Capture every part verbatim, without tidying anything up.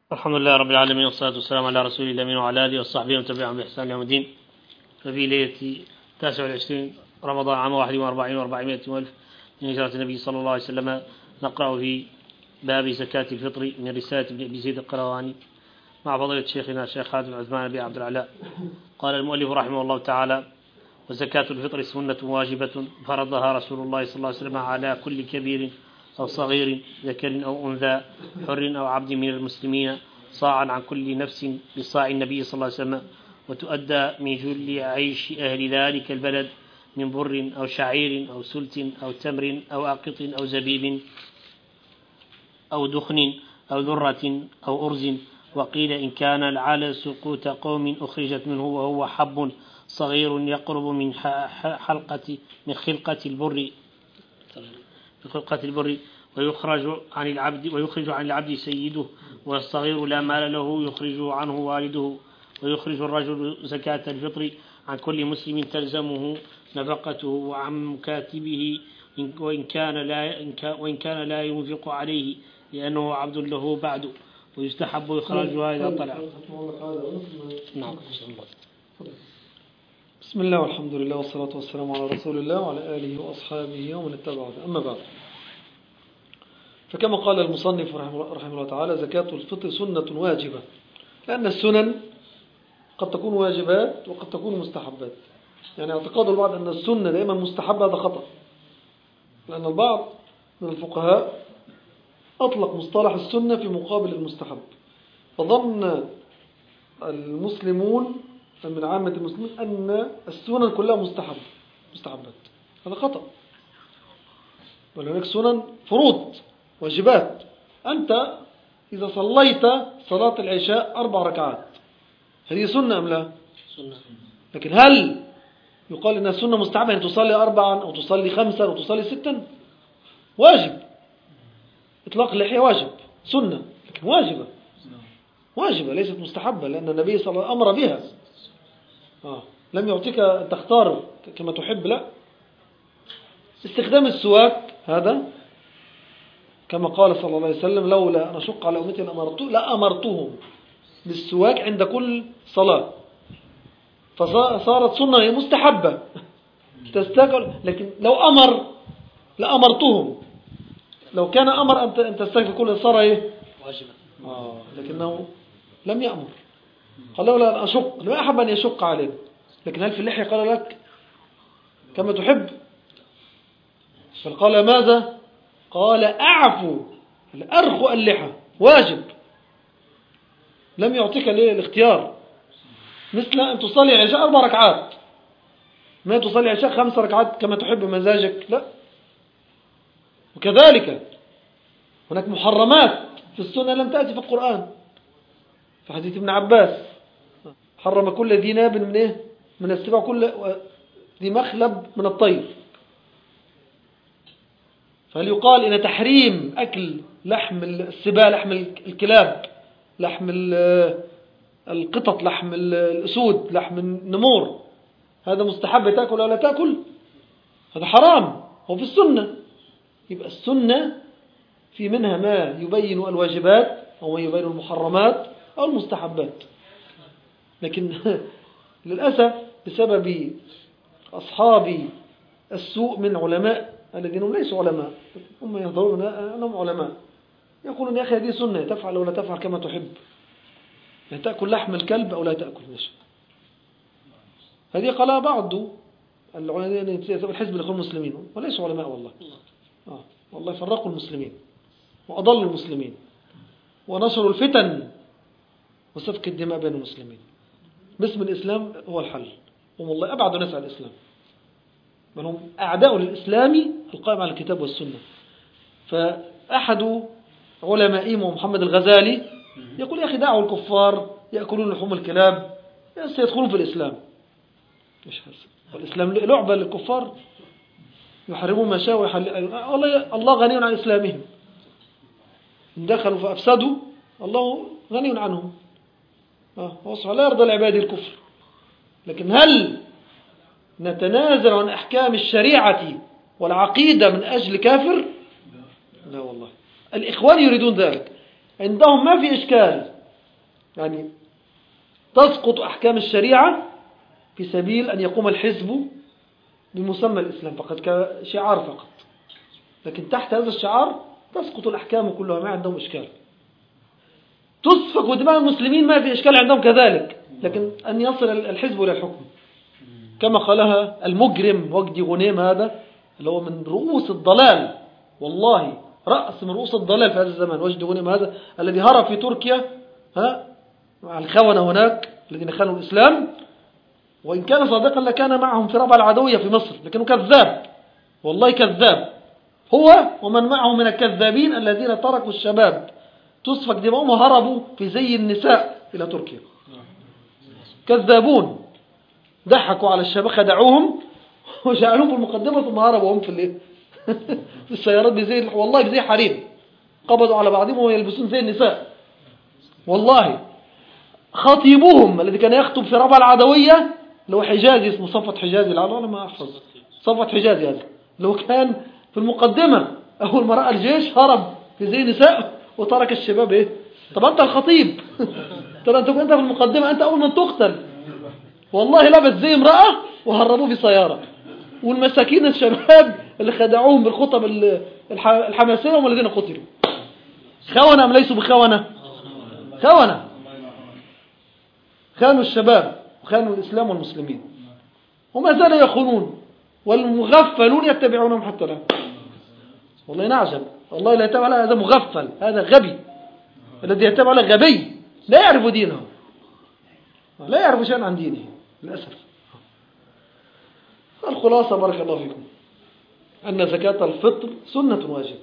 الحمد لله رب العالمين، والصلاة والسلام على رسول الله الأمين وعلى آله وصحبه ومن تبعهم بإحسان يوم الدين. ففي ليلة تاسع والعشرين رمضان عام واحد وأربعين وأربعمائة والف من هجرة النبي صلى الله عليه وسلم نقرأ في باب زكاة الفطر من رسالة ابن أبي زيد القرواني مع فضيلة شيخنا الشيخ خالد عثمان بن عبد العلاء. قال المؤلف رحمه الله تعالى: وزكاة الفطر سنة واجبة فرضها رسول الله صلى الله عليه وسلم على كل كبير أو صغير ذكر أو أنثى حر أو عبد من المسلمين صاعا عن كل نفس بصاع النبي صلى الله عليه وسلم، وتؤدى من جل عيش أهل ذلك البلد من بر أو شعير أو سلت أو تمر أو أقط أو زبيب أو دخن أو ذرة أو أرز. وقيل إن كان العلى سقوط قوم أخرجت منه وهو حب صغير يقرب من حلقة من خلقة البر من خلقة البر ويخرج عن العبد ويخرج عن العبد سيده، والصغير لا مال له يخرج عنه والده. ويخرج الرجل زكاة الفطر عن كل مسلم تلزمه نفقته وعن مكاتبه وإن كان لا وإن كان لا ينفق عليه لأنه عبد له بعد، ويستحب إخراجها إذا طلع. نعم. بسم الله والحمد لله والصلاة والسلام على رسول الله وعلى آله وأصحابه ومن اتبعه. أما بعد، فكما قال المصنف رحمه الله تعالى: زكاة الفطر سنة واجبة، لأن السنن قد تكون واجبات وقد تكون مستحبات. يعني اعتقاد البعض أن السنة دائما مستحبة، هذا خطأ، لأن البعض من الفقهاء أطلق مصطلح السنة في مقابل المستحب، فظن المسلمون من عامة المسلمين أن السنن كلها مستحب مستحبات. هذا خطأ، بل هناك سنن فروض واجبات. أنت إذا صليت صلاة العشاء أربع ركعات هذه سنة أم لا؟ سنة. لكن هل يقال إنها سنة مستحبة أن تصلي أربعا أو تصلي خمسا أو تصلي ستا؟ واجب. إطلاق اللحية واجب، سنة لكن واجبة واجبة ليست مستحبة، لأن النبي صلى الله عليه وسلم أمر بها. آه. لم يعطيك تختار كما تحب، لا. استخدام السواك هذا كما قال صلى الله عليه وسلم: لولا أن أشق على أمتي لأمرتهم بالسواك عند كل صلاة. فصارت سنة مستحبة تستاكل، لكن لو أمر لأمرتهم. لو كان أمر أن تستغفر كل صار إيه؟ واجبا. آه. لكنه لم يأمر، قال لولا أن أشق، لم أحب أن يشق عليه. لكن هل في اللحية قال لك كما تحب؟ بل قال ماذا؟ قال أعفو الأرخ اللحى، واجب. لم يعطيك الاختيار، مثل أن تصلي العشاء أربع ركعات، ما تصلي العشاء خمس ركعات كما تحب مزاجك، لا. وكذلك هناك محرمات في السنة لم تأتي في القرآن. في حديث ابن عباس: حرم كل ذي ناب من إيه؟ من السباع، كل ذي مخلب من الطير. فهل يقال إن تحريم أكل لحم السباع، لحم الكلاب، لحم القطط، لحم الأسود، لحم النمور، هذا مستحب تأكل ولا تأكل؟ هذا حرام، هو في السنة. يبقى السنة في منها ما يبين الواجبات أو ما يبين المحرمات أو المستحبات. لكن للأسف بسبب أصحاب السوء من علماء الذين هم ليسوا علماء، هم ينظرون أنهم علماء، يقولون: يا أخي هذه سنة، تفعل ولا تفعل كما تحب، يعني تأكل لحم الكلب أو لا تأكل. ماشي. هذه قالها بعض الحزب الإخوان المسلمين، وليسوا علماء والله. آه. والله فرقوا المسلمين وأضلوا المسلمين ونشروا الفتن وسفك الدماء بين المسلمين باسم الإسلام. هو الحل، هم والله أبعد ناس عن الإسلام، بل هم أعداء للإسلام القائم على الكتاب والسنة. فأحد علمائهم محمد الغزالي يقول: يا أخي دعوا الكفار يأكلون لحوم الكلاب سيدخلون في الإسلام. مش هذا الإسلام لعبة للكفار، يحرمون ما شاء ويحلل. والله الله غني عن إسلامهم، إن دخلوا فأفسدوا الله غني عنهم. وصف لا يرضى العباد الكفر. لكن هل نتنازل عن أحكام الشريعة والعقيدة من أجل كافر؟ لا والله. الإخوان يريدون ذلك، عندهم ما في إشكال يعني تسقط أحكام الشريعة في سبيل أن يقوم الحزب بمسمى الإسلام فقط كشعار فقط، لكن تحت هذا الشعار تسقط الأحكام كلها، ما عندهم إشكال. تسفك دماء المسلمين ما في إشكال عندهم كذلك، لكن أن يصل الحزب إلى الحكم كما قالها المجرم وجدي غنيم، هذا اللي هو من رؤوس الضلال، والله رأس من رؤوس الضلال في هذا الزمان. وجدي غنيم هذا الذي هرب في تركيا ها مع الخونة هناك الذين خانوا الإسلام، وإن كان صادقا لكان معهم في ربع العدوية في مصر، لكنه كذاب، والله كذاب، هو ومن معه من الكذابين الذين تركوا الشباب تسفك دماؤهم وهربوا في زي النساء إلى تركيا. كذابون، ضحكوا على الشباب، خدعوهم وجعلوهم في المقدمة ثم هربوا هم في الايه في السيارات بزي، والله بزي حريم، قبضوا على بعضهم ويلبسون زي النساء. والله خطيبهم الذي كان يخطب في ربع العدوية اللي هو حجازي، اسمه صفوت حجازي، لعله انا ما احفظ، صفوت حجازي هذا اللي هو كان في المقدمة اول ما راى الجيش هرب في زي نساء وترك الشباب. ايه طب انت الخطيب ترى انت انت في المقدمة، انت اول من تقتل، والله لبس زي امرأة وهربوه في سيارة، والمساكين الشباب اللي خدعوهم بالخطب الحماسية هم الذين قتلوا. خونة ام ليسوا بخونة؟ خونة، خانوا الشباب وخانوا الإسلام والمسلمين وما زالوا يخونون، والمغفلون يتبعونهم حتى الآن. والله نعجب، والله لا يتبع هذا مغفل، هذا غبي، الذي يتبع له غبي لا يعرف دينه، لا يعرف شيئا عن دينه للأسف. الخلاصة بارك الله فيكم أن زكاة الفطر سنة واجبة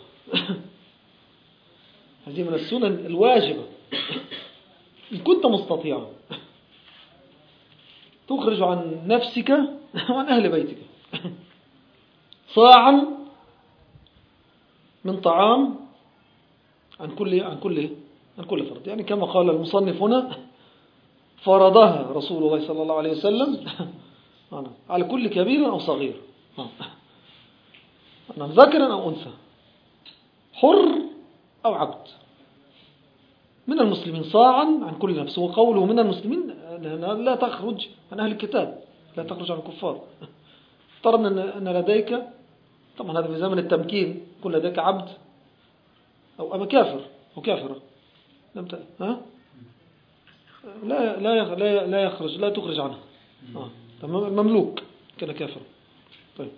هذه من السنن الواجبة، إن كنت مستطيعا تخرج عن نفسك وعن أهل بيتك صاعا من طعام عن كل عن كل عن كل فرد، يعني كما قال المصنف هنا فرضها رسول الله صلى الله عليه وسلم على كل كبير أو صغير، ذكر أو أنثى، حر أو عبد، من المسلمين صاعا عن كل نفس. وقوله من المسلمين لا تخرج عن أهل الكتاب، لا تخرج عن الكفار. افترضنا أن لديك، طبعا هذا في زمن التمكين، يكون لديك عبد أو أما كافر أو كافرة، لم ت... ها؟ لا لا لا لا يخرج، لا تخرج عنها. آه. مملوك كان كافر. طيب،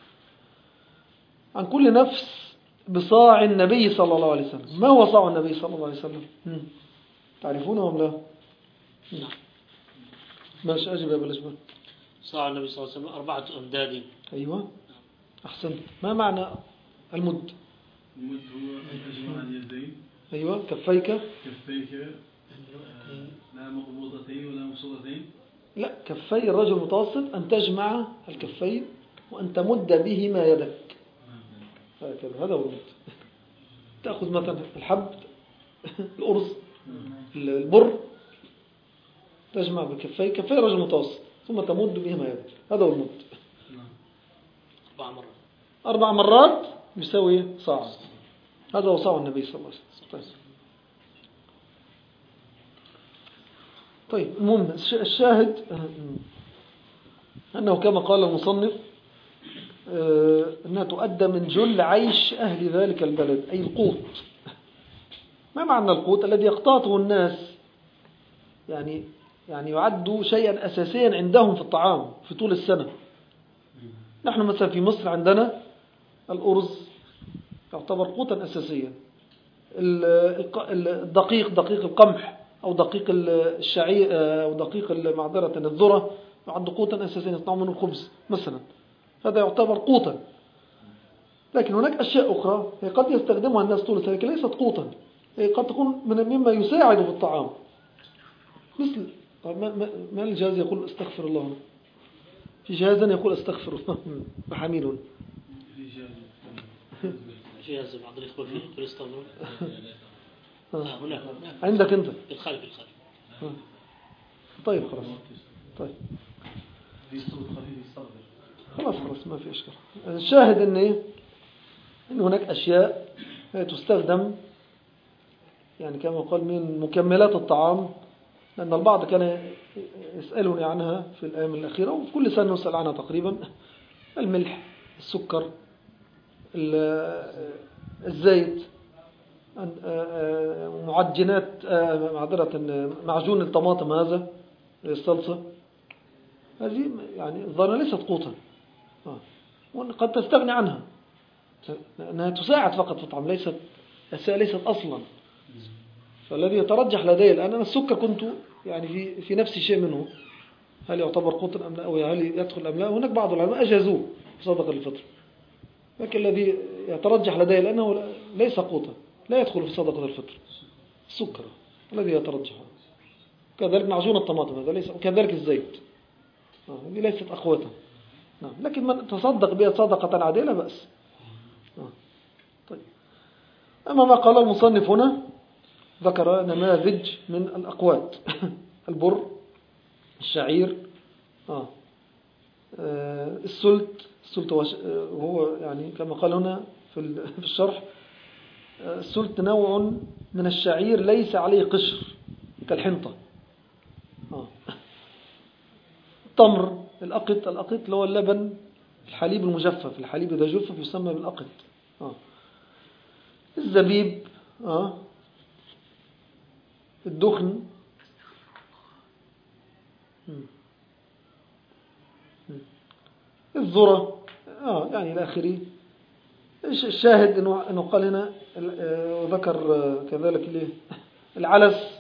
عن كل نفس بصاع النبي صلى الله عليه وسلم. ما هو صاع النبي صلى الله عليه وسلم؟ تعرفونه أم لا؟ نعم. ماشي، أجب يا بلجبان. صاع النبي صلى الله عليه وسلم أربعة أمداد. أيوة أحسن. ما معنى المد؟ المد هو أجمع اليدين. أيوة. كفيك كفيك لا مقبوضتين ولا مبسوطتين. لا، كفي الرجل المتوسط أن تجمع الكفين وأن تمد بهما يدك، هذا هو المد. تأخذ مثلا الحب الأرز البر، تجمع بكفي كفي الرجل المتوسط ثم تمد بهما يدك، هذا هو المد. أربع مرات أربع مرات يساوي صاع، هذا هو صاع النبي صلى الله عليه وسلم. طيب, طيب. المهم الشاهد أنه كما قال المصنف أنها تؤدى من جل عيش أهل ذلك البلد، أي القوت. ما معنى القوت؟ الذي يقتاته الناس، يعني يعني يعد شيئا أساسيا عندهم في الطعام في طول السنة. نحن مثلا في مصر عندنا الأرز يعتبر قوتا أساسيا، الدقيق دقيق القمح أو دقيق الشعير أو دقيق معذرة الذرة يعد قوتا أساسيا، يصنعون منه الخبز مثلا، هذا يعتبر قوتا. لكن هناك أشياء أخرى هي قد يستخدمها الناس طول السنة لكن ليست قوتا، هي قد تكون من مما يساعد في الطعام، مثل ما الجهاز يقول استغفر الله، في جهازا يقول استغفر الله وحميل، جهاز بعض الإخوة فيه يقول استغفر الله هناك عندك أنت الخلف الخلف. طيب خلاص، طيب خلاص خلاص ما في إشكال. الشاهد إن إيه، إن هناك أشياء تستخدم يعني كما قال من مكملات الطعام لأن البعض كان يسألني عنها في الأيام الأخيرة، وفي كل سنة نسأل عنها تقريبا. الملح، السكر، الزيت، معجنات، معذرة معجون الطماطم هذا الصلصة، هذه يعني الظاهر ليست قوتا، قد تستغني عنها لأنها تساعد فقط في الطعام، ليست ليست أصلا. فالذي يترجح لدي الآن أنا السكر كنت يعني في في نفس شيء منه، هل يعتبر قوتا أم لا، أو هل يدخل أم لا. هناك بعض العلماء أجازوه في صدقة الفطر، لكن الذي يترجح لدي لأنه ليس قوتا، لا يدخل في صدقة الفطر السكر الذي يترجح. كذلك معجون الطماطم هذا ليس، وكذلك الزيت، هذه ليست أقوتا. نعم، لكن من تصدق بها صدقة عادية لا بأس. طيب، أما ما قال المصنف هنا ذكر نماذج من الأقوات البر، الشعير، آه. آه. السلت، السلت وهو يعني كما قال هنا في الشرح، آه. السلت نوع من الشعير ليس عليه قشر كالحنطة. آه. التمر، الأقط، الأقط اللي هو اللبن، الحليب المجفف، الحليب إذا جفف يسمى بالأقط. آه. الزبيب، آه. الدخن، الذرة، آه يعني إلى آخره. الشاهد إنه إنه قال هنا وذكر كذلك العلس.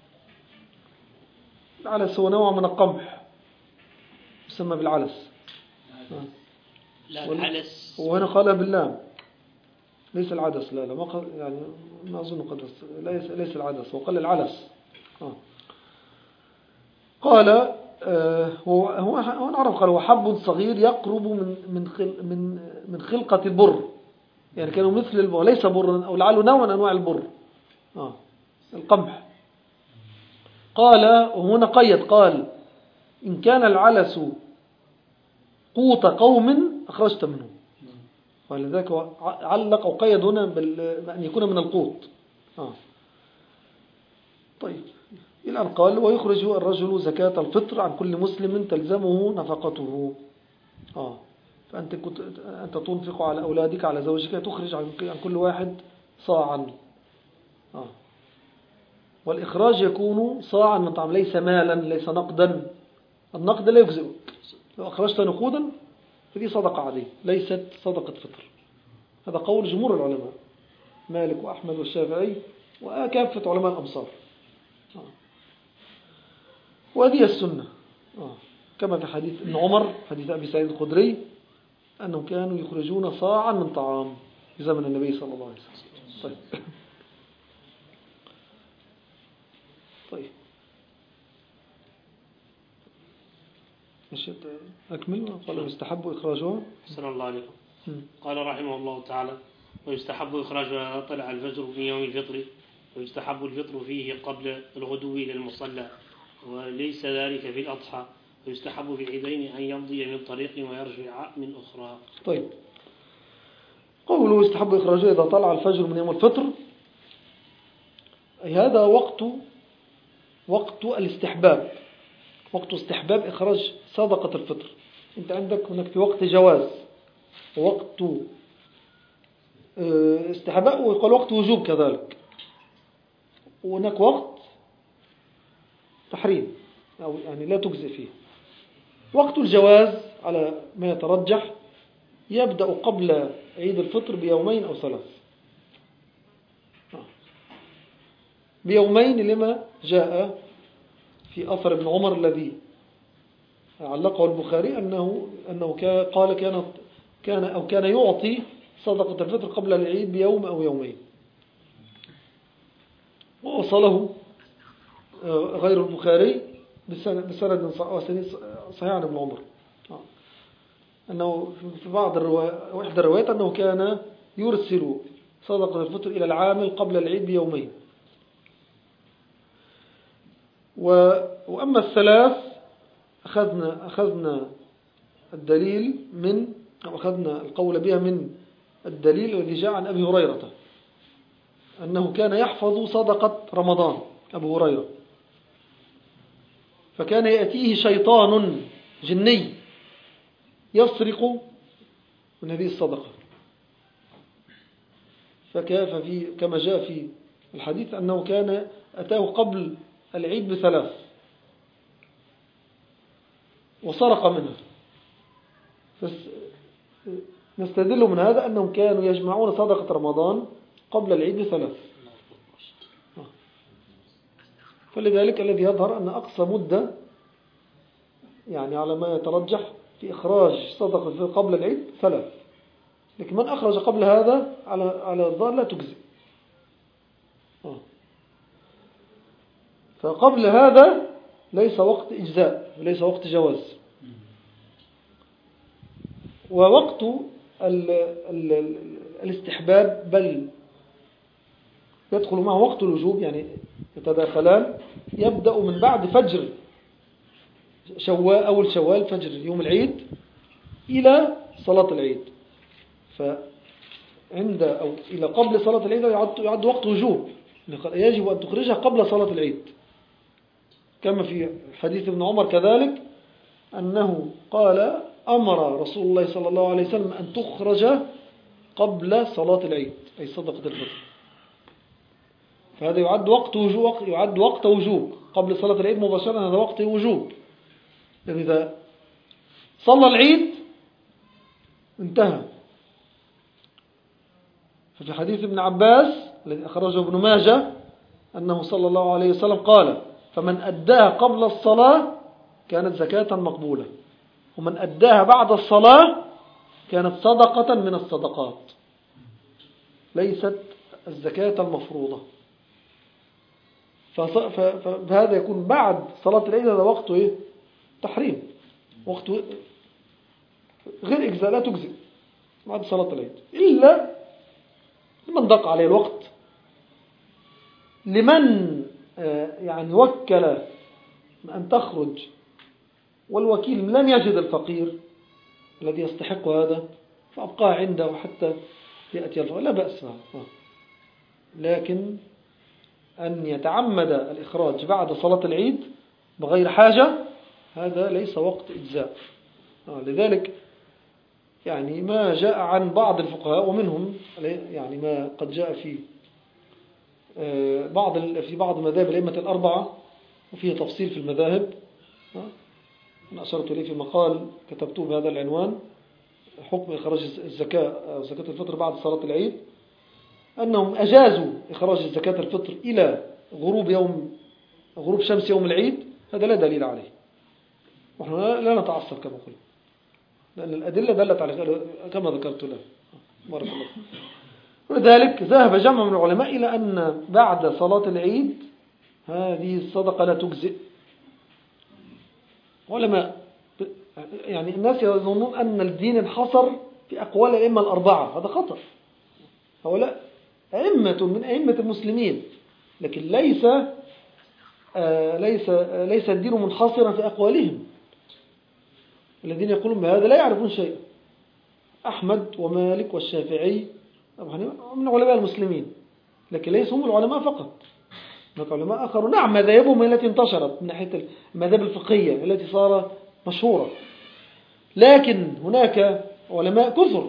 العلس هو نوع من القمح يسمى بالعلس. آه. لا العلس، وهنا قالها باللام، ليس العدس. لا لا ما قال، يعني ما أظن قدس، ليس ليس العدس، وقال العلس. آه. قال آه هو هو هو نعرف، قال هو حب صغير يقرب من من خل من من خلقة البر، يعني كانوا مثل البر، ليس برا، أو لعله نوع من أنواع البر، آه القمح. قال وهنا قيد، قال إن كان العلس قوت قوم أخرجت منه، ولذلك علق أو قيد هنا بأن يكون من القوت. آه. طيب، إلى أن قال ويخرج الرجل زكاة الفطر عن كل مسلم تلزمه نفقته. آه. فأنت كنت أنت تنفق على أولادك، على زوجك، تخرج عن كل واحد صاعا. آه. والإخراج يكون صاعا من طعام، ليس مالا، ليس نقدا. النقد لا يجزئ، لو أخرجت نقودا فدي صدقة عادية ليست صدقة فطر. هذا قول جمهور العلماء، مالك وأحمد والشافعي وكافة علماء الأمصار. آه. وهذه السنة، آه. كما في حديث ابن عمر، حديث أبي سعيد الخدري، أنهم كانوا يخرجون صاعا من طعام في زمن النبي صلى الله عليه وسلم. طيب طيب أكمل. قال يستحب إخراجها صلى الله عليه وسلم. قال رحمه الله تعالى ويستحب إخراجها طلع الفجر في يوم الفطر، ويستحب الفطر فيه قبل الغدو إلى المصلى، وليس ذلك في الأضحى، ويستحب في العيدين أن يمضي من طريق ويرجع من أخرى. طيب، قوله يستحب إخراجها إذا طلع الفجر من يوم الفطر، هذا وقت وقت الاستحباب، وقت استحباب إخراج صدقة الفطر. أنت عندك هناك في وقت جواز، ووقت استحباب، ويقال وقت وجوب كذلك، وهناك وقت تحريم أو يعني لا تجزئ فيه. وقت الجواز على ما يترجح يبدأ قبل عيد الفطر بيومين أو ثلاث، بيومين لما جاء في أثر ابن عمر الذي علقه البخاري أنه أنه قال كان كان أو كان يعطي صدقة الفطر قبل العيد بيوم أو يومين، ووصله غير البخاري بسند صحيح عن ابن عمر، أنه في بعض الروايات وإحدى الروايات أنه كان يرسل صدقة الفطر إلى العامل قبل العيد بيومين. وأما الثلاث أخذنا أخذنا الدليل من أو أخذنا القول بها من الدليل الذي جاء عن أبي هريرة أنه كان يحفظ صدقة رمضان. أبو هريرة فكان يأتيه شيطان جني يسرق من هذه الصدقة. ففي كما جاء في الحديث أنه كان أتاه قبل العيد بثلاث وسرق منها. نستدل من هذا أنهم كانوا يجمعون صدقة رمضان قبل العيد بثلاث. فلذلك الذي يظهر أن أقصى مدة يعني على ما يترجح في إخراج صدقة قبل العيد ثلاث، لكن من أخرج قبل هذا على على الظاهر لا تجزي. فقبل هذا ليس وقت إجزاء وليس وقت جواز. ووقت ال ال ال الاستحباب بل يدخل معه وقت الوجوب، يعني يتداخلان، يبدأ من بعد فجر شوال أول شوال فجر يوم العيد إلى صلاة العيد. فعند أو إلى قبل صلاة العيد يعد, يعد وقت وجوب، يجب أن تخرجها قبل صلاة العيد، كما في حديث ابن عمر كذلك أنه قال أمر رسول الله صلى الله عليه وسلم أن تخرج قبل صلاة العيد أي صدقة الفطر. فهذا يعد وقت وجوب، يعد وقت وجوب قبل صلاة العيد مباشرة، هذا وقت وجوب، لأن إذا صلى العيد انتهى. ففي حديث ابن عباس الذي أخرجه ابن ماجه أنه صلى الله عليه وسلم قال فمن أداها قبل الصلاة كانت زكاة مقبولة، ومن أداها بعد الصلاة كانت صدقة من الصدقات ليست الزكاة المفروضة. فهذا يكون بعد صلاة العيد، هذا وقته إيه؟ تحريم، وقت غير إجزاء، لا تجزئ بعد صلاة العيد إلا لمن ضاق عليه الوقت، لمن يعني وكل أن تخرج والوكيل لم يجد الفقير الذي يستحق هذا فأبقاه عنده حتى يأتي الفقير، لا بأس. لكن أن يتعمد الإخراج بعد صلاة العيد بغير حاجة هذا ليس وقت إجزاء. لذلك يعني ما جاء عن بعض الفقهاء ومنهم يعني ما قد جاء في بعض في بعض مذاهب الأئمة الأربعة، وفيه تفصيل في المذاهب أنا أشرت إليه في مقال كتبته بهذا العنوان، حكم إخراج الزكاة أو زكاة الفطر بعد صلاة العيد، أنهم أجازوا إخراج الزكاة الفطر إلى غروب يوم غروب شمس يوم العيد. هذا لا دليل عليه، ونحن لا نتعصب كما قلنا، لأن الأدلة دلت على كما ذكرت له. بارك الله. ولذلك ذهب جمع من العلماء إلى أن بعد صلاة العيد هذه الصدقة لا تجزئ. علماء يعني الناس يظنون أن الدين انحصر في أقوال الأئمة الأربعة، هذا خطأ. هؤلاء أئمة من أئمة المسلمين، لكن ليس آه ليس آه ليس الدين منحصرا في أقوالهم. الذين يقولون بهذا لا يعرفون شيء. أحمد ومالك والشافعي من علماء المسلمين، لكن ليسوا هم العلماء فقط، هناك علماء آخرون. نعم مذاهبهم التي انتشرت من ناحية المذاهب الفقهية التي صار مشهورة، لكن هناك علماء كثر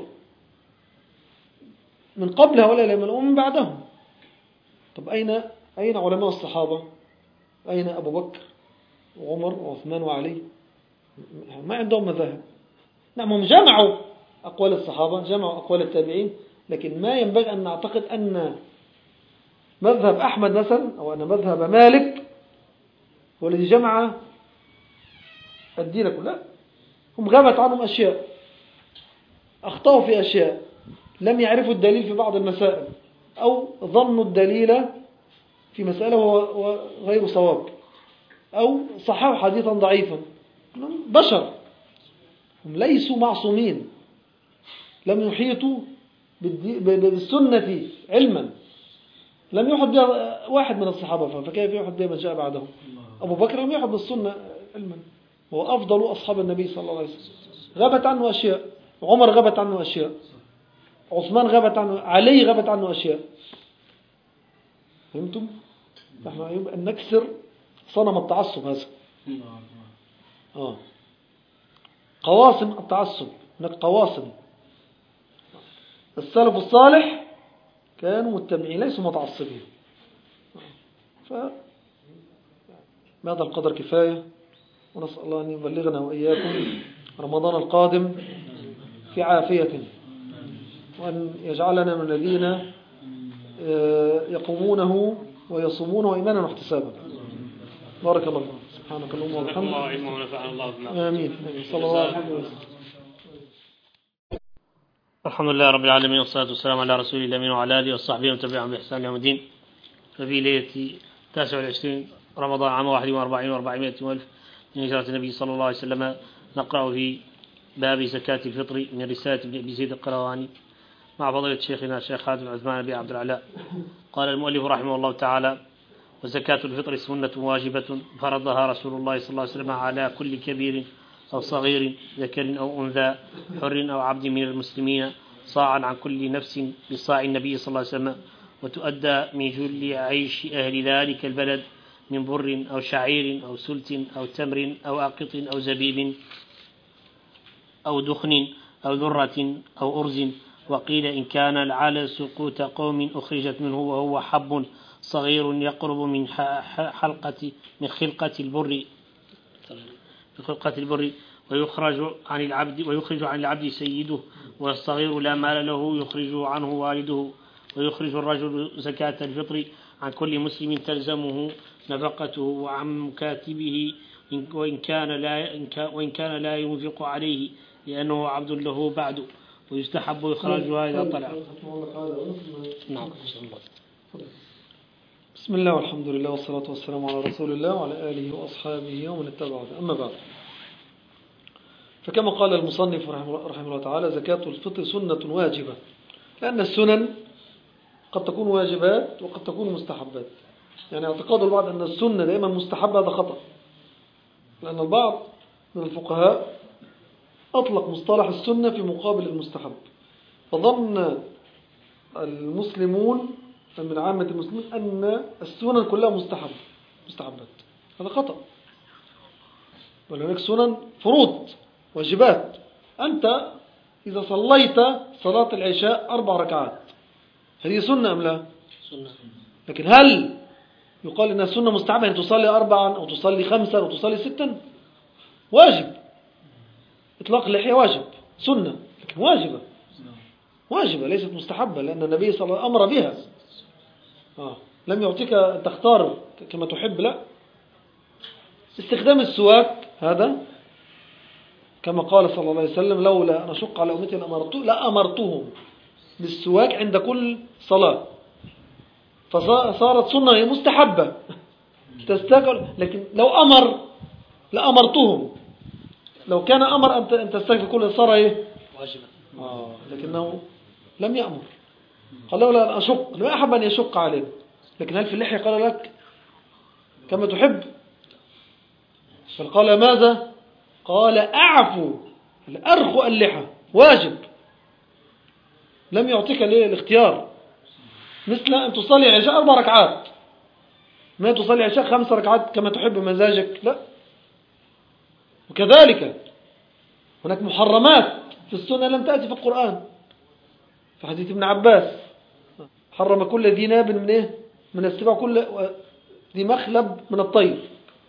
من قبل هؤلاء الأئمة ومن بعدهم. طب أين أين علماء الصحابة؟ أين أبو بكر وعمر وعثمان وعلي؟ ما عندهم مذاهب. نعم هم جمعوا أقوال الصحابة، جمعوا أقوال التابعين، لكن ما ينبغي أن نعتقد أن مذهب أحمد مثلا أو أن مذهب مالك هو الذي جمع الدين كله. هم غابت عنهم أشياء، أخطأوا في أشياء، لم يعرفوا الدليل في بعض المسائل، أو ظنوا الدليل في مسألة وغير صواب، أو صححوا حديثا ضعيفا. بشر، هم ليسوا معصومين، لم يحيطوا بالسنة علما، لم يحط بها واحد من الصحابة، فكيف يحط بها من جاء بعدهم؟ أبو بكر لم يحط بالسنة علما، هو أفضل أصحاب النبي صلى الله عليه وسلم، غابت عنه أشياء. عمر غابت عنه أشياء، عثمان غابت عنه، علي غابت عنه أشياء. فهمتم؟ نحن يجب أن نكسر صنم التعصب هذا، آه. قواصم التعصب، هناك قواصم. السلف الصالح كانوا متبعين ليسوا متعصبين. ف بهذا القدر كفاية، ونسأل الله أن يبلغنا وإياكم رمضان القادم في عافية، وأن يجعلنا من الذين يقومونه ويصومونه إيمانا واحتسابا. بارك الله فيكم. سبحانك اللهم وبحمدك. آمين. صلى الله عليه وسلم. الحمد لله رب العالمين، والصلاة والسلام على رسول الله الأمين وعلى آله وصحبه وتبعهم بإحسان يوم الدين. ففي ليلة تاسع والعشرين رمضان عام واحد وأربعين وأربعمائة وألف من هجرة النبي صلى الله عليه وسلم، نقرأ في باب زكاة الفطر من رسالة ابن أبي زيد القرواني مع فضيلة شيخنا الشيخ خالد بن عثمان بن عبد العلاء. قال المؤلف رحمه الله تعالى: وزكاة الفطر سنة واجبة فرضها رسول الله صلى الله عليه وسلم على كل كبير أو صغير ذكر أو أنثى حر أو عبد من المسلمين صاعا عن كل نفس بصاع النبي صلى الله عليه وسلم، وتؤدى من جل عيش أهل ذلك البلد من بر أو شعير أو سلت أو تمر أو أقط أو زبيب أو دخن أو ذرة أو أرز. وقيل إن كان العلس قوت قوم أخرجت منه وهو حب صغير يقرب من حلقة من خلقة البر من خلقة البر ويخرج عن العبد ويخرج عن العبد سيده، والصغير لا مال له يخرج عنه والده. ويخرج الرجل زكاة الفطر عن كل مسلم تلزمه نفقته وعن مكاتبه وإن كان لا وإن كان لا ينفق عليه لأنه عبد له بعد، ويستحب إخراجها إذا طلع. نعم. بسم الله والحمد لله والصلاة والسلام على رسول الله وعلى آله وأصحابه ومن اتبعه. أما بعد، فكما قال المصنف رحمه الله تعالى: زكاة الفطر سنة واجبة، لأن السنن قد تكون واجبات وقد تكون مستحبات. يعني اعتقاد البعض أن السنة دائما مستحبة، هذا خطأ، لأن البعض من الفقهاء أطلق مصطلح السنة في مقابل المستحب، فظن المسلمون من عامة المسلمين أن السنن كلها مستحب مستحبات. هذا خطأ، بل هناك سنن فروض واجبات. أنت إذا صليت صلاة العشاء أربع ركعات هذه سنة أم لا؟ سنة. لكن هل يقال إنها سنة مستحبة أن تصلي أربعا أو تصلي خمسا أو تصلي ستا؟ واجب. إطلاق اللحية واجب، سنة لكن واجبة واجبة ليست مستحبة، لأن النبي صلى الله عليه وسلم أمر بها. آه. لم يعطيك أن تختار كما تحب، لا. استخدام السواك هذا كما قال صلى الله عليه وسلم: لولا أن أشق على أمتي لأمرتهم بالسواك عند كل صلاة. فصارت سنة هي مستحبة تستاكل، لكن لو أمر لأمرتهم. لو كان أمر أن تستاكل كل صار إيه؟ واجبة. آه. لكنه لم يأمر، قال لولا أن أشق، لا أحب أن يشق علينا. لكن هل في اللحية قال لك كما تحب؟ فقال ماذا؟ قال أعفو الأرخ اللحى واجب، لم يعطيك الاختيار. مثل أن تصلي العشاء أربع ركعات، ما تصلي العشاء خمس ركعات كما تحب مزاجك، لا. وكذلك هناك محرمات في السنة لم تأتي في القرآن. في حديث ابن عباس: حرم كل ذي ناب من إيه؟ من السبع، كل ذي مخلب من الطير.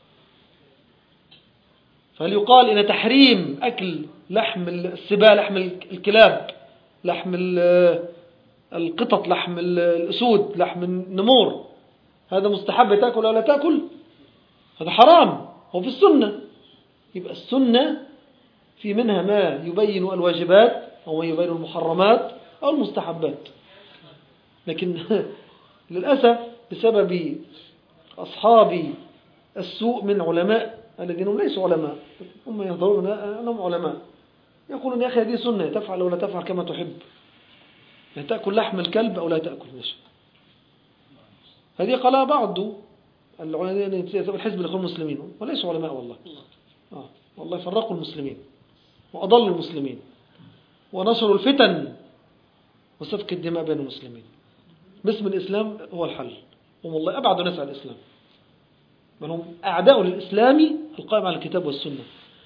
فهل يقال إن تحريم أكل لحم السباع، لحم الكلاب، لحم القطط، لحم الأسود، لحم النمور، هذا مستحب تأكل أو لا تأكل؟ هذا حرام، هو في السنة. يبقى السنة في منها ما يبين الواجبات أو ما يبين المحرمات أو المستحبات. لكن للأسف بسبب أصحاب السوء من علماء الذين هم ليسوا علماء، هم يظهرون أنهم علماء، يقولون: يا أخي هذه سنة، تفعل ولا تفعل كما تحب، يعني تأكل لحم الكلب أو لا تأكل. ماشي. هذه قالها بعض الحزب الإخوان المسلمين، وليسوا علماء والله. آه. والله فرقوا المسلمين وأضلوا المسلمين ونشروا الفتن وسفك الدماء بين المسلمين باسم الإسلام هو الحل، هم والله أبعد ناس عن الإسلام. بل هم أعداء للإسلام القائم على الكتاب والسنة.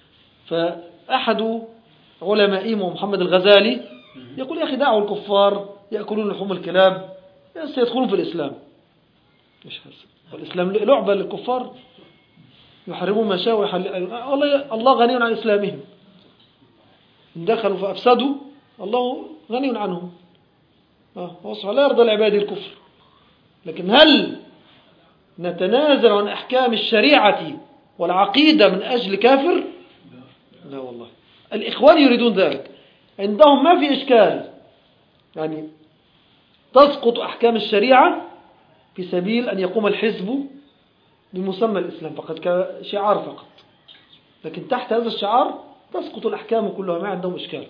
فأحد علمائهم محمد الغزالي يقول يا أخي دعوا الكفار يأكلون لحوم الكلاب سيدخلون في الإسلام. مش هذا الإسلام لعبة للكفار يحرمون ما شاء ويحلل. والله الله غني عن إسلامهم، إن دخلوا فأفسدوا الله غني عنهم. وصح لا يرضى العباد الكفر. لكن هل نتنازل عن أحكام الشريعة والعقيدة من أجل كافر؟ لا والله. الإخوان يريدون ذلك، عندهم ما في إشكال، يعني تسقط أحكام الشريعة في سبيل أن يقوم الحزب بمسمى الإسلام فقط كشعار فقط، لكن تحت هذا الشعار تسقط الأحكام كلها، ما عندهم إشكال.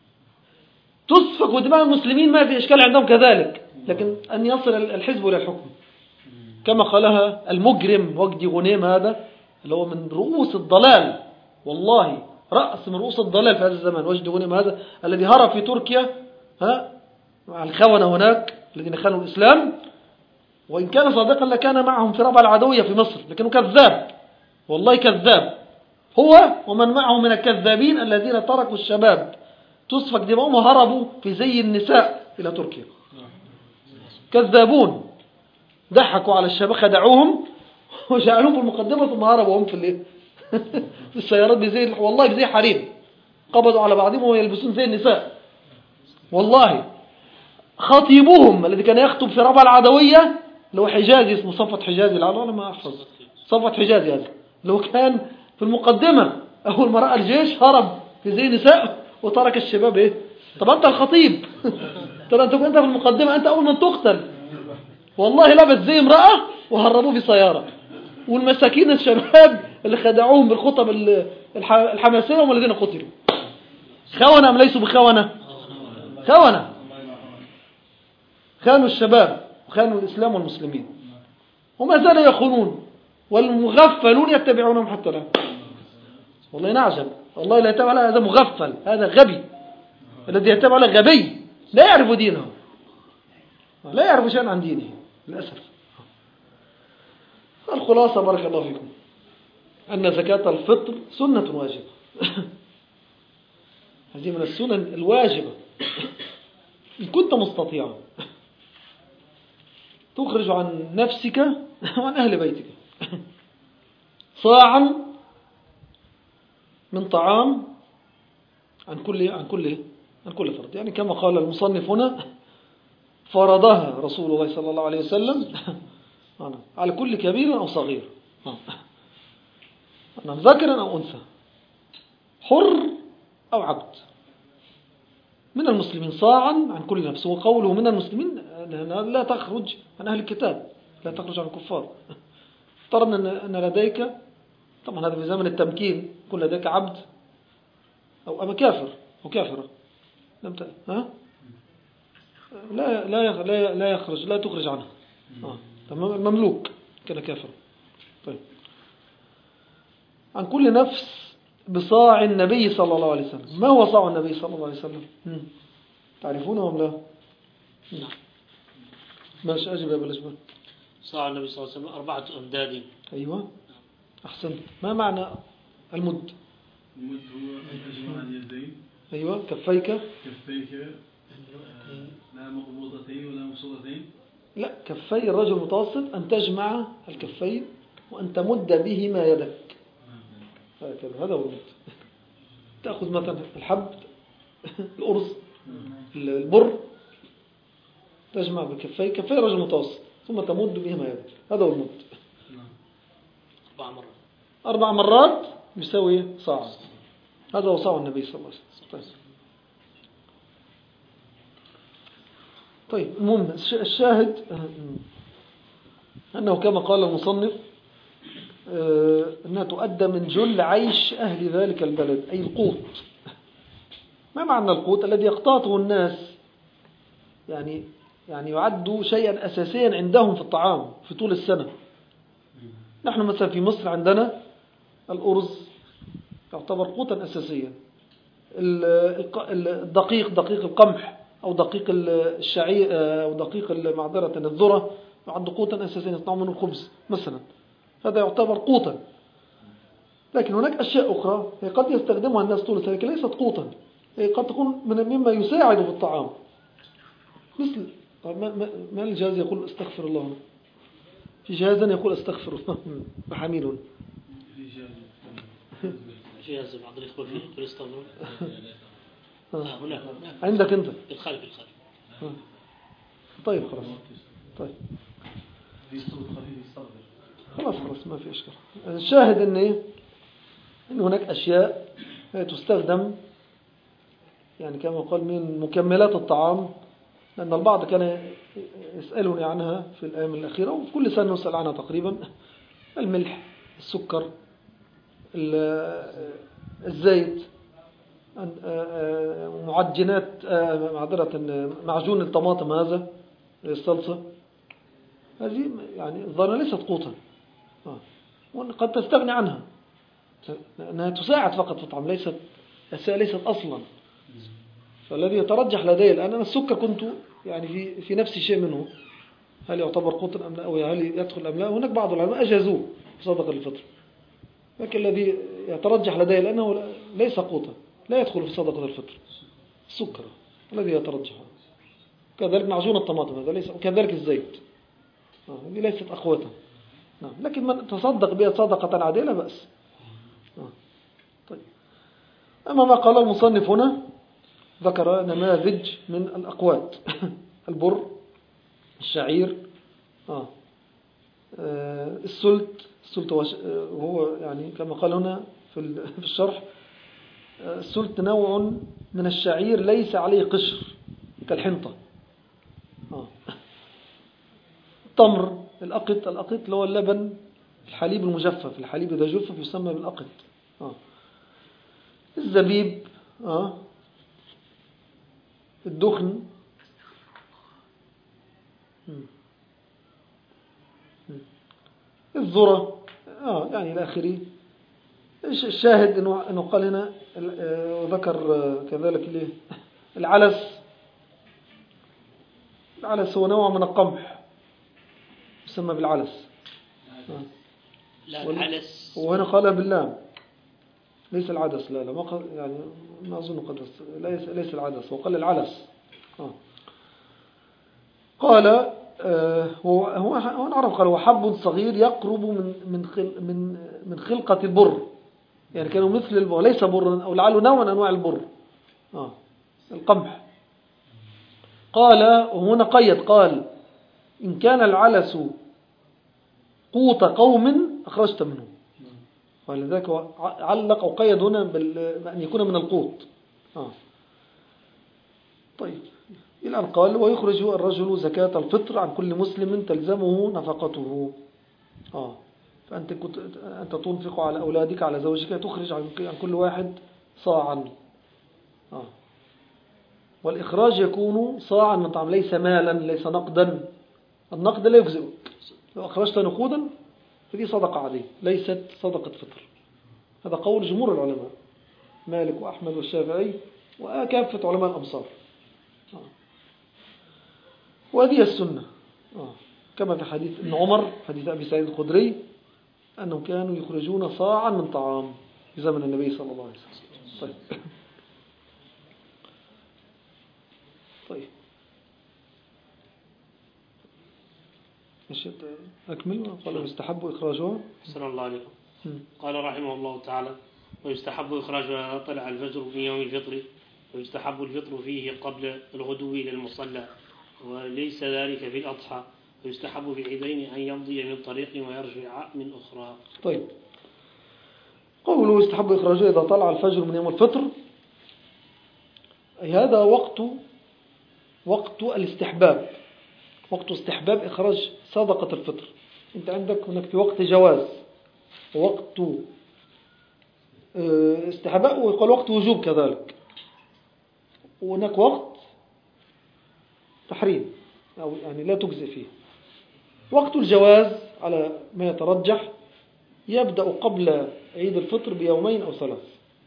تسفك دماء المسلمين ما في إشكال عندهم كذلك، لكن أن يصل الحزب إلى الحكم كما قالها المجرم وجدي غنيم، هذا اللي هو من رؤوس الضلال، والله رأس من رؤوس الضلال في هذا الزمان. وجدي غنيم هذا الذي هرب في تركيا ها مع الخونة هناك الذين خانوا الإسلام، وإن كان صادقا لكان معهم في ربع العدوية في مصر، لكنه كذاب، والله كذاب هو ومن معه من الكذابين الذين تركوا الشباب تسفك دماؤهم وهربوا في زي النساء إلى تركيا. كذابون، ضحكوا على الشباب، خدعوهم وجعلوهم في المقدمة ثم هربوا هم في الايه في السيارات بزي، والله بزي حريم، قبضوا على بعضهم ويلبسون زي النساء. والله خطيبوهم الذي كان يخطب في ربع العدوية لو حجازي اسمه صفت حجازي، العلوة أنا ما أحفظ صفت حجازي هذا، لو كان في المقدمة أول ما رأى الجيش هرب في زي نساء وترك الشباب إيه. طب أنت الخطيب طب أنت أنت في المقدمة، أنت أول من تقتل. والله لبس زي امرأة وهربوه في سيارة، والمساكين الشباب اللي خدعوهم بالخطب الحماسية هم الذين قتلوا. خونة أم ليسوا بخونة؟ خونة، خانوا الشباب وخانوا الإسلام والمسلمين وما زالوا يخونون، والمغفلون يتبعونهم حتى الآن. والله نعجب، والله لا يتبع على هذا مغفل، هذا غبي الذي يتبع على غبي لا يعرف دينه، لا يعرف شيئا عن دينه للأسف. الخلاصة بارك الله فيكم أن زكاة الفطر سنة واجبة هذه من السنن الواجبة. إن كنت مستطيعا تخرج عن نفسك وعن أهل بيتك صاعا من طعام عن كل عن كل عن كل فرد، يعني كما قال المصنف هنا فرضها رسول الله صلى الله عليه وسلم على كل كبير أو صغير، ذكر أو أنثى، حر أو عبد، من المسلمين صاعا عن كل نفس. وقوله من المسلمين لا تخرج عن أهل الكتاب، لا تخرج عن الكفار. افترضنا أن لديك، طبعا هذا في زمن التمكين، يكون لديك عبد أو أما كافر أو كافرة، ها لا لا لا لا يخرج لا تخرج عنه. آه. مملوك كان كافر. طيب عن كل نفس بصاع النبي صلى الله عليه وسلم. ما هو صاع النبي صلى الله عليه وسلم؟ تعرفونه أم لا؟ نعم. ماشي أجب يا بلشبان. صاع النبي صلى الله عليه وسلم أربعة أمداد. أيوة أحسن. ما معنى المد؟ المد هو أن تجمع اليدين. أيوة كفيك. كفيك لا مقبوضتين ولا مبسوطتين. لا، كفي الرجل المتوسط أن تجمع الكفين وأن تمد بهما يدك هكذا، هذا هو المد. تأخذ مثلا الحب الأرز البر تجمع بكفي كفي الرجل المتوسط ثم تمد بهما يدك، هذا هو المد. أربع مرات أربع مرات يساوي صاع، هذا هو صاع النبي صلى الله عليه وسلم. طيب المهم الشاهد أنه كما قال المصنف أنها تؤدى من جل عيش أهل ذلك البلد، أي القوت. ما معنى القوت؟ الذي يقتاطه الناس، يعني يعني يعد شيئا أساسيا عندهم في الطعام في طول السنة. نحن مثلا في مصر عندنا الأرز يعتبر قوتا أساسيا، الدقيق دقيق القمح أو دقيق الشعير أو دقيق معذرة الذرة يعد قوتا أساسيا، يصنعون منه الخبز مثلا. هذا يعتبر قوتا. لكن هناك أشياء أخرى هي قد يستخدمها الناس طول السنة لكن ليست قوتا، هي قد تكون من مما يساعد في الطعام، مثل ما, ما الجهاز يقول استغفر الله، في جهازا يقول استغفر الله بحميل جهاز بعض الإخوة فيه يقول استغفر الله هناك عندك أنت بالخارج بالخارج. طيب خلاص طيب خلاص خلاص ما في إشكال. الشاهد أن إيه؟ أن هناك أشياء تستخدم يعني كما قال من مكملات الطعام، لأن البعض كان يسألني عنها في الأيام الأخيرة وفي كل سنة نسأل عنها تقريبا، الملح، السكر، الزيت، معجنات معذرة معجون الطماطم هذا الصلصة، هذه يعني الظاهرة ليست قوتا قد تستغني عنها لأنها تساعد فقط في الطعام، ليست ليست أصلا. فالذي يترجح لدي الآن أنا السكر كنت يعني في في نفس شيء منه، هل يعتبر قوتا أم لا، أو هل يدخل أم لا. هناك بعض العلماء أجازوه في صدقة الفطر، لكن الذي يترجح لدي الآن هو ليس قوتا، لا يدخل في صدقة الفطر السكر الذي يترجح. كذلك معجون الطماطم هذا ليس، وكذلك الزيت هذه ليست أقوتا. نعم، لكن من تصدق بها صدقة عادية لا بأس. طيب، أما ما قال المصنف هنا ذكر نماذج من الأقوات البر، الشعير، آه. آه. السلت. السلت هو يعني كما قال هنا في الشرح آه. السلت نوع من الشعير ليس عليه قشر كالحنطة. آه. التمر، الأقط. الأقط اللي هو اللبن، الحليب المجفف، الحليب إذا جفف يسمى بالأقط. آه. الزبيب، آه. الدخن، الذرة، آه يعني إلى آخره. الشاهد إنه إنه قال هنا وذكر كذلك ليه العلس. العلس هو نوع من القمح يسمى بالعلس. آه. لا العلس وهنا قال باللام ليس العدس، لا لا ما قال يعني ما أظن قد ليس ليس العدس، وقال العلس. آه. قال آه هو هو هو نعرف قال هو حب صغير يقرب من من خل من من خلقة البر، يعني كانوا مثل البر ليس برا، أو لعله نوع من أنواع البر. آه القمح. قال وهنا قيد قال إن كان العلس قوت قوم أخرجت منه، ولذلك علق أو قيد هنا بأن يكون من القوت. آه. طيب إلى أن قال ويخرج الرجل زكاة الفطر عن كل مسلم تلزمه نفقته. آه. فأنت كنت أنت تنفق على أولادك على زوجك تخرج عن كل واحد صاعا. آه. والإخراج يكون صاعا من طعام، ليس مالا ليس نقدا. النقد لا يجزئك، لو أخرجت نقودا فدي صدقة عادية ليست صدقة فطر. هذا قول جمهور العلماء مالك وأحمد والشافعي وكافة علماء الأمصار. آه. وهذه السنة. آه. كما في حديث ابن عمر، حديث أبي سعيد الخدري، أنهم كانوا يخرجون صاعا من طعام في زمن النبي صلى الله عليه وسلم. طيب طيب مش أكمل. قال يستحب إخراجها. صلى الله عليه وسلم. قال رحمه الله تعالى ويستحب إخراجها إذا طلع الفجر من يوم الفطر، ويستحب الفطر فيه قبل الغدو إلى المصلى، وليس ذلك في الأضحى، ويستحب في العيدين أن يمضي من طريق ويرجع من أخرى. طيب قوله يستحب إخراجها إذا طلع الفجر من يوم الفطر، أي هذا وقت وقت الاستحباب، وقت استحباب إخراج صدقة الفطر. أنت عندك هناك في وقت جواز ووقت استحباب ويقال وقت وجوب كذلك، وهناك وقت تحريم أو يعني لا تجزئ فيه. وقت الجواز على ما يترجح يبدأ قبل عيد الفطر بيومين أو ثلاث،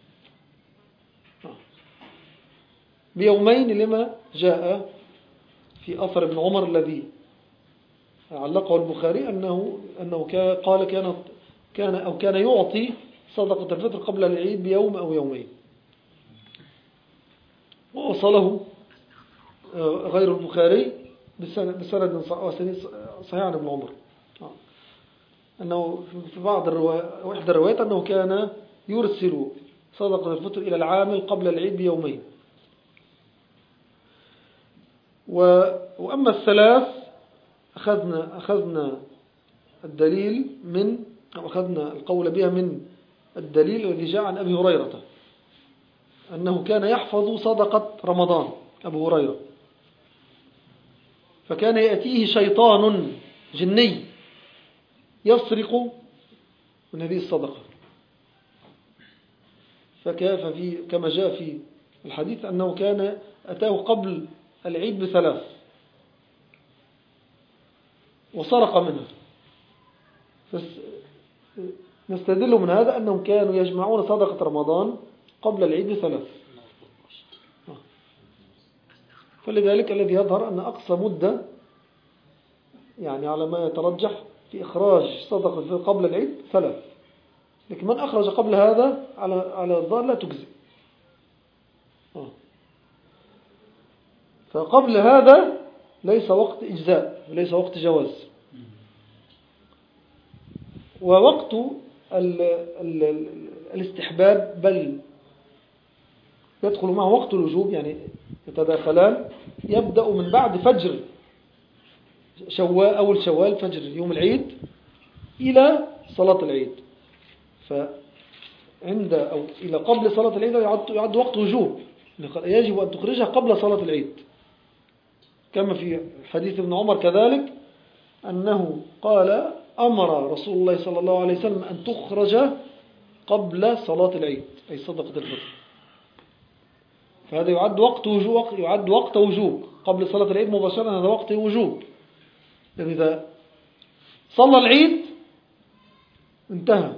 بيومين لما جاء في أثر ابن عمر الذي علقه البخاري أنه, أنه قال كانت كان أو كان يعطي صدقة الفطر قبل العيد بيوم أو يومين. ووصله غير البخاري بسند صحيح عن ابن عمر أنه في بعض الروايات وإحدى الروايات أنه كان يرسل صدقة الفطر إلى العامل قبل العيد بيومين. وأما الثلاث أخذنا, أخذنا الدليل من أو أخذنا القول بها من الدليل الذي جاء عن أبي هريرة أنه كان يحفظ صدقة رمضان أبو هريرة، فكان يأتيه شيطان جني يسرق من هذه الصدقة. ففي كما جاء في الحديث أنه كان أتاه قبل العيد بثلاث وسرق منها. نستدل من هذا أنهم كانوا يجمعون صدقة رمضان قبل العيد بثلاث. فلذلك الذي يظهر أن أقصى مدة يعني على ما يترجح في إخراج صدقة قبل العيد ثلاث، لكن من أخرج قبل هذا على على الظاهر لا تجزي. فقبل هذا ليس وقت إجزاء وليس وقت جواز. ووقت ال ال ال الاستحباب بل يدخل معه وقت الوجوب، يعني يتداخلان، يبدأ من بعد فجر شوال أول شوال فجر يوم العيد إلى صلاة العيد. فعند أو إلى قبل صلاة العيد يعد, يعد وقت وجوب، يجب أن تخرجها قبل صلاة العيد، كما في حديث ابن عمر كذلك أنه قال أمر رسول الله صلى الله عليه وسلم أن تخرج قبل صلاة العيد أي صدقة الفطر. فهذا يعد وقت وجوب، يعد وقت وجوب قبل صلاة العيد مباشرة، هذا وقت وجوب، لأن إذا صلى العيد انتهى.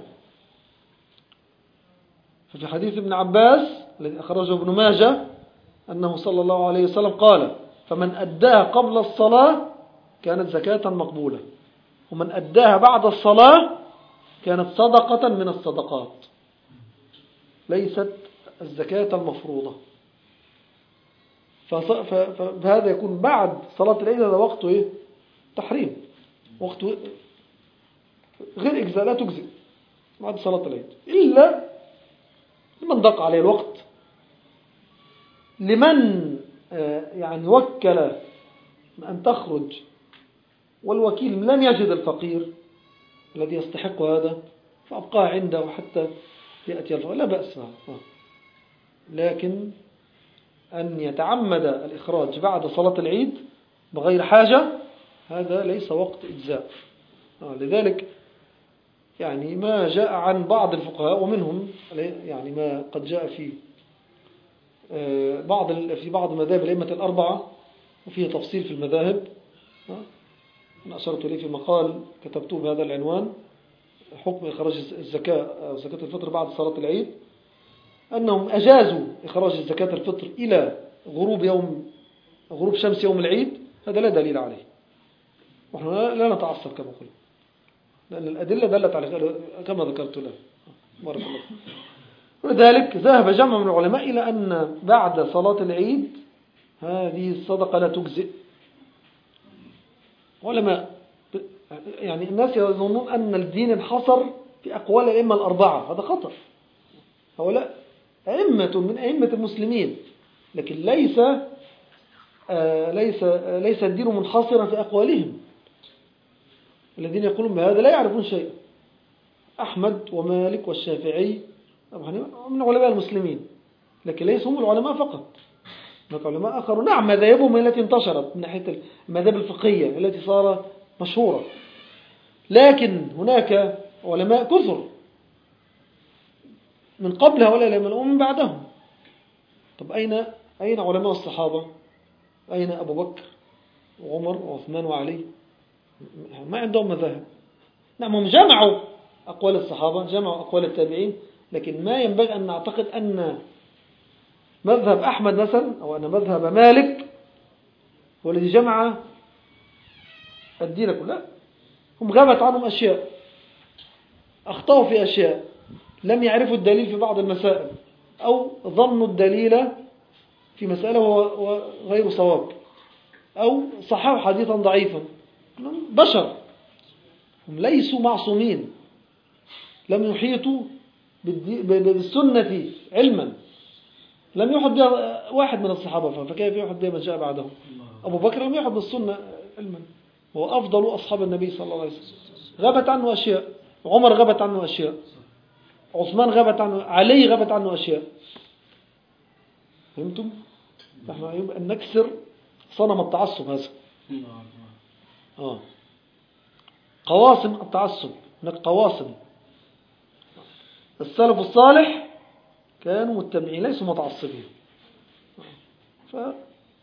ففي حديث ابن عباس الذي أخرجه ابن ماجه أنه صلى الله عليه وسلم قال فمن أداها قبل الصلاة كانت زكاة مقبولة، ومن أداها بعد الصلاة كانت صدقة من الصدقات ليست الزكاة المفروضة. فهذا يكون بعد صلاة العيد، هذا وقته إيه؟ تحريم، وقت غير إجزاء، لا تجزئ بعد صلاة العيد إلا لمن ضاق عليه الوقت، لمن يعني وكل أن تخرج والوكيل لم يجد الفقير الذي يستحق هذا فأبقاه عنده حتى يأتي الفقير، لا بأس معه. لكن أن يتعمد الإخراج بعد صلاة العيد بغير حاجة هذا ليس وقت إجزاء. لذلك يعني ما جاء عن بعض الفقهاء ومنهم يعني ما قد جاء في بعض في بعض مذاهب الأئمة الأربعة، وفيه تفصيل في المذاهب، أنا أشرت إليه في مقال كتبته بهذا العنوان حكم إخراج الزكاة أو زكاة الفطر بعد صلاة العيد، أنهم أجازوا إخراج الزكاة الفطر إلى غروب يوم غروب شمس يوم العيد. هذا لا دليل عليه، ونحن لا نتعصب كما قلنا، لأن الأدلة دلت على كما ذكرت له. بارك الله. ولذلك ذهب جمع من العلماء إلى أن بعد صلاة العيد هذه الصدقة لا تجزئ. علماء يعني الناس يظنون أن الدين انحصر في أقوال الأئمة الأربعة، هذا خطأ. هؤلاء أئمة من أئمة المسلمين، لكن ليس آه ليس آه ليس الدين منحصرا في أقوالهم. الذين يقولون بهذا لا يعرفون شيئا. أحمد ومالك والشافعي من علماء المسلمين، لكن ليسوا هم العلماء فقط، هناك علماء آخرون. نعم مذاهبهم التي انتشرت من ناحية المذاهب الفقهية التي صار مشهورة، لكن هناك علماء كثر من قبل هؤلاء الأئمة ومن بعدهم. طب أين أين علماء الصحابة؟ أين أبو بكر وعمر وعثمان وعلي؟ ما عندهم مذاهب. نعم هم جمعوا أقوال الصحابة، جمعوا أقوال التابعين، لكن ما ينبغي أن نعتقد أن مذهب أحمد مثلا أو أن مذهب مالك هو الذي جمع الدين كله. هم غابت عنهم أشياء، أخطأوا في أشياء، لم يعرفوا الدليل في بعض المسائل، أو ظنوا الدليل في مسألة وهو غير صواب، أو صححوا حديثا ضعيفا. بشر، هم ليسوا معصومين، لم يحيطوا بالسنة علما، لم يحط بها واحد من الصحابة، فكيف يحط بها من جاء بعدهم؟ أبو بكر لم يحط بالسنة علما، هو أفضل أصحاب النبي صلى الله عليه وسلم، غابت عنه أشياء. عمر غابت عنه أشياء، عثمان غابت عنه، علي غابت عنه أشياء. فهمتم؟ نحن يبقى نكسر صنم التعصب هذا. آه. قواسم التعصب، هناك قواسم. السلف الصالح كانوا متبعين ليسوا متعصبين. فبهذا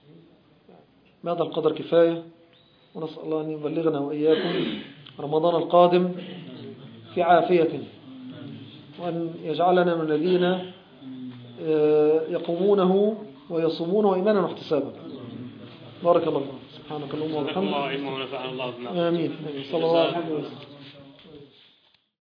القدر كفاية، ونسأل الله أن يبلغنا وإياكم رمضان القادم في عافية، وأن يجعلنا من الذين يقومونه ويصومونه إيمانا واحتسابا. بارك الله فيكم. سبحانك اللهم وبحمدك. الله علما ونفعنا الله بما آمين. صلى الله عليه وسلم.